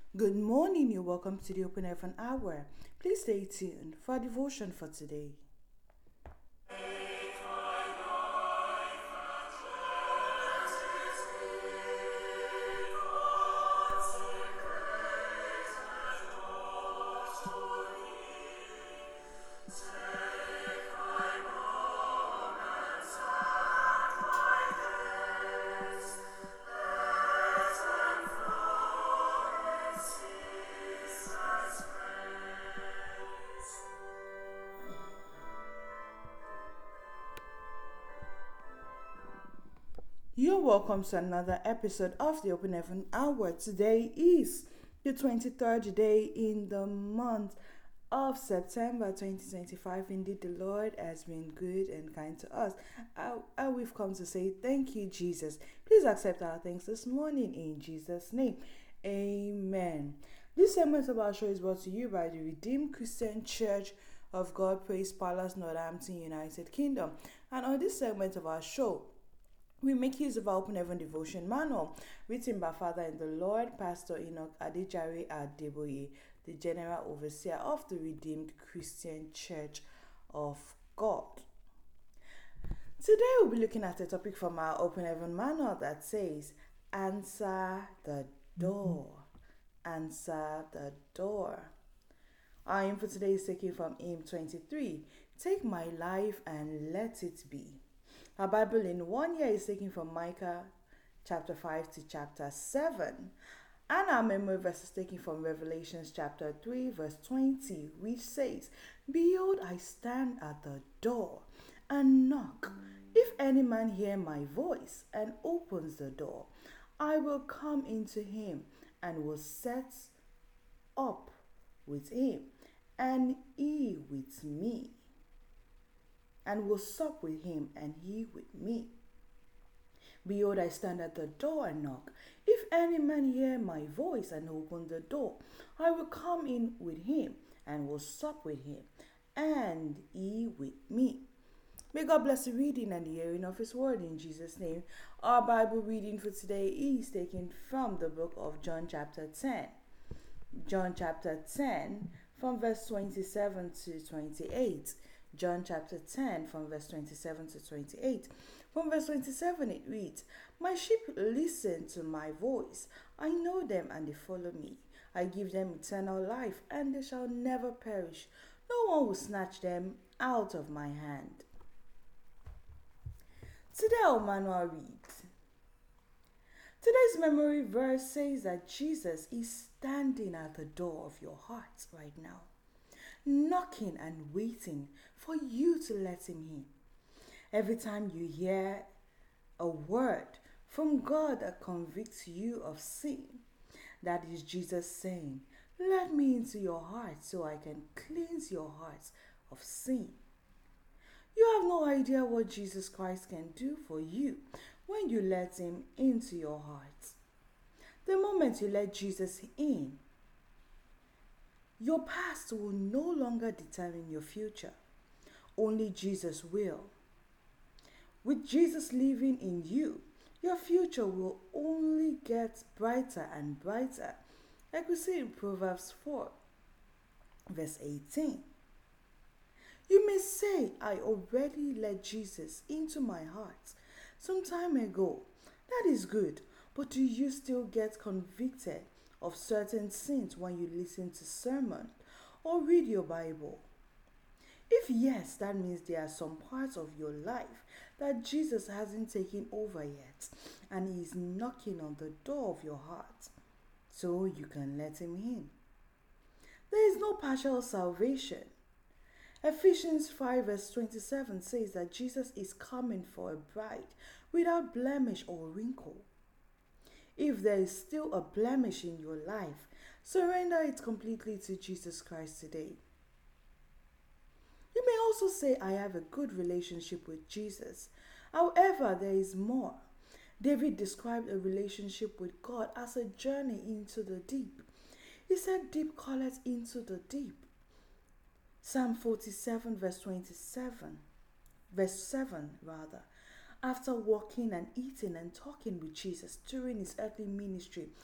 Good morning, you're welcome to the Open Heaven Hour. Please stay tuned for our devotion for today. You're welcome to another episode of the Open Heaven Hour. Today is the 23rd day in the month of September 2025. Indeed, the Lord has been good and kind to us. And we've come to say thank you, Jesus. Please accept our thanks this morning in Jesus' name. Amen. This segment of our show is brought to you by the Redeemed Christian Church of God Praise Palace, Northampton, United Kingdom. And on this segment of our show, we make use of our Open Heaven Devotion Manual, written by Father in the Lord, Pastor Enoch Adejare Adeboye, the General Overseer of the Redeemed Christian Church of God. Today we'll be looking at a topic from our Open Heaven Manual that says, Answer the door. Answer the door. Our aim for today is taken from hymn 23, Take My Life and Let It Be. Our Bible in 1 year is taken from Micah chapter 5 to chapter 7. And our memory verse is taken from Revelations chapter 3 verse 20, which says, Behold, I stand at the door and knock. If any man hear my voice and opens the door, I will come into him and will set up with him, and he with me. And will sup with him, and he with me. Behold, I stand at the door and knock. If any man hear my voice and open the door, I will come in with him, and will sup with him, and he with me. May God bless the reading and the hearing of his word in Jesus' name. Our Bible reading for today is taken from the book of John chapter 10. John chapter 10 from verse 27 to 28. John chapter 10 from verse 27 to 28. From verse 27 it reads, My sheep listen to my voice. I know them and they follow me. I give them eternal life and they shall never perish. No one will snatch them out of my hand. Today our manual reads. Today's memory verse says that Jesus is standing at the door of your heart right now, knocking and waiting for you to let him in. Every time you hear a word from God that convicts you of sin, that is Jesus saying, Let me into your heart so I can cleanse your heart of sin. You have no idea what Jesus Christ can do for you when you let him into your heart. The moment you let Jesus in, your past will no longer determine your future. Only Jesus will. With Jesus living in you, your future will only get brighter and brighter, like we see in Proverbs 4, verse 18. You may say, I already let Jesus into my heart some time ago. That is good, but do you still get convicted of certain sins when you listen to sermon or read your Bible? If yes, that means there are some parts of your life that Jesus hasn't taken over yet, and he is knocking on the door of your heart so you can let him in. There is no partial salvation. Ephesians 5 verse 27 says that Jesus is coming for a bride without blemish or wrinkle. If there is still a blemish in your life, surrender it completely to Jesus Christ today. You may also say, I have a good relationship with Jesus. However, there is more. David described a relationship with God as a journey into the deep. He said, deep calleth into the deep. Psalm 47 verse 27, verse 7 rather. After walking and eating and talking with Jesus during his earthly ministry,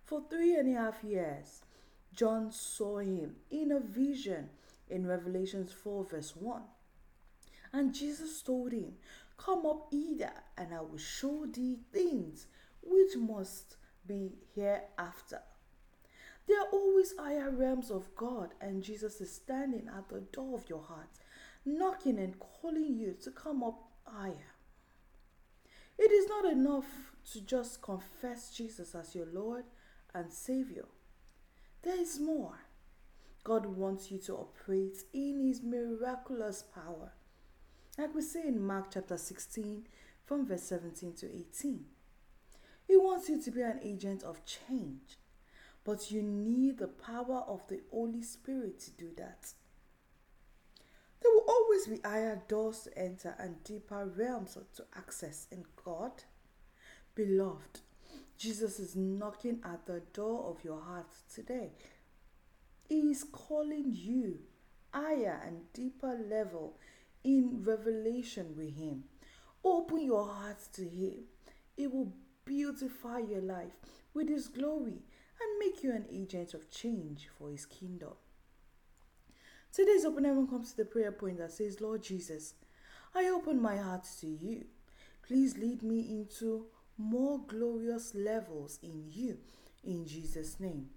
For 3.5 years, John saw him in a vision in Revelation 4 verse 1. And Jesus told him, "Come up hither, and I will show thee things which must be hereafter." There are always higher realms of God, and Jesus is standing at the door of your heart, knocking and calling you to come up higher. It is not enough to just confess Jesus as your Lord and Savior. There is more. God wants you to operate in His miraculous power. Like we say in Mark chapter 16 from verse 17 to 18. He wants you to be an agent of change, but you need the power of the Holy Spirit to do that. There will always be higher doors to enter and deeper realms to access in God. Beloved, Jesus is knocking at the door of your heart today. He is calling you higher and deeper level in revelation with Him. Open your heart to Him. It will beautify your life with His glory and make you an agent of change for His kingdom. Today's Open Heaven comes to the prayer point that says, "Lord Jesus, I open my heart to you. Please lead me into more glorious levels in you, in Jesus' name."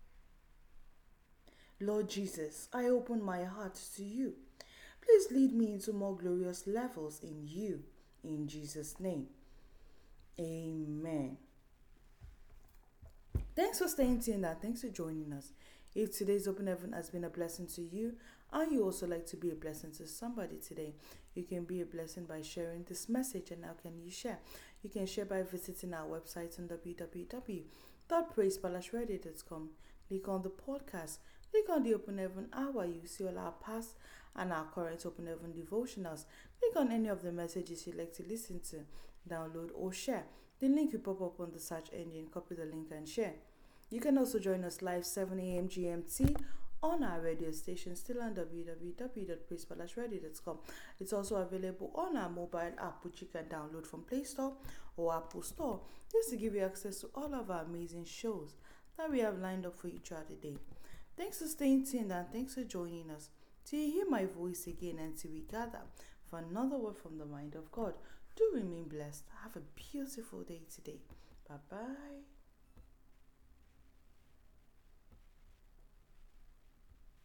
Lord Jesus, I open my heart to you. Please lead me into more glorious levels in you, in Jesus' name. Amen. Thanks for staying tuned and thanks for joining us. If today's Open Heaven has been a blessing to you and you also like to be a blessing to somebody today, you can be a blessing by sharing this message. And how can you share? You can share by visiting our website on www.praisepalaceradio.com. Click on the podcast. Click on the Open Heaven Hour. You see all our past and our current Open Heaven devotionals. Click on any of the messages you'd like to listen to, download or share. The link will pop up on the search engine. Copy the link and share. You can also join us live 7 a.m. GMT on our radio station, still on www.praisepalaceradio.com. It's also available on our mobile app, which you can download from Play Store or Apple Store, just to give you access to all of our amazing shows that we have lined up for you throughout the day. Thanks for staying tuned and thanks for joining us. Till you hear my voice again and till we gather for another word from the mind of God, do remain blessed. Have a beautiful day today. Bye-bye.